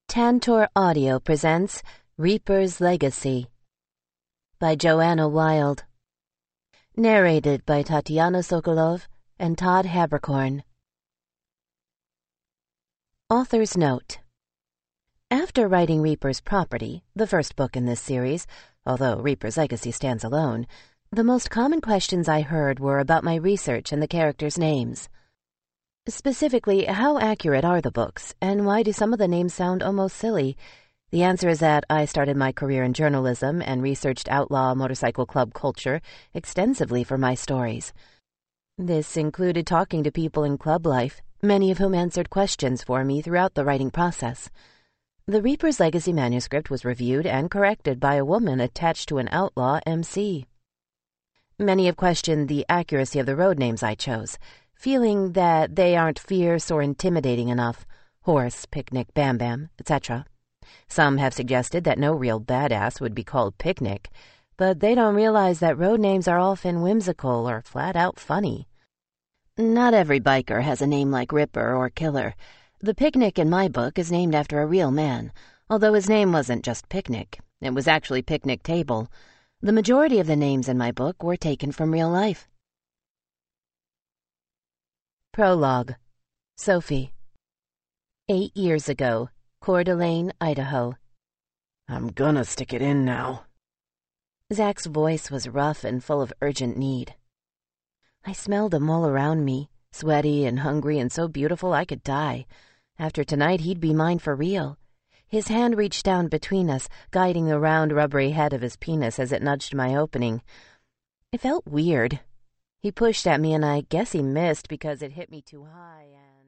Tantor Audio presents Reaper's Legacy by Joanna Wild. Narrated by Tatiana Sokolov and Todd Haberkorn. Author's note. After writing Reaper's Property, the first book in this series, although Reaper's Legacy stands alone, the most common questions I heard were about my research and the characters' names. Specifically, how accurate are the books, and why do some of the names sound almost silly? The answer is that I started my career in journalism and researched outlaw motorcycle club culture extensively for my stories. This included talking to people in club life, many of whom answered questions for me throughout the writing process. The Reaper's Legacy manuscript was reviewed and corrected by a woman attached to an outlaw MC. Many have questioned the accuracy of the road names I chose, feeling that they aren't fierce or intimidating enough. Horse, Picnic, Bam Bam, etc. Some have suggested that no real badass would be called Picnic, but they don't realize that road names are often whimsical or flat-out funny. Not every biker has a name like Ripper or Killer. The Picnic in my book is named after a real man, although his name wasn't just Picnic. It was actually Picnic Table. The majority of the names in my book were taken from real life. Prologue. Sophie. 8 years ago, Coeur d'Alene, Idaho. I'm gonna stick it in now. Zach's voice was rough and full of urgent need. I smelled him all around me, sweaty and hungry and so beautiful I could die. After tonight, he'd be mine for real. His hand reached down between us, guiding the round, rubbery head of his penis as it nudged my opening. It felt weird. He pushed at me, and I guess he missed because it hit me too high, and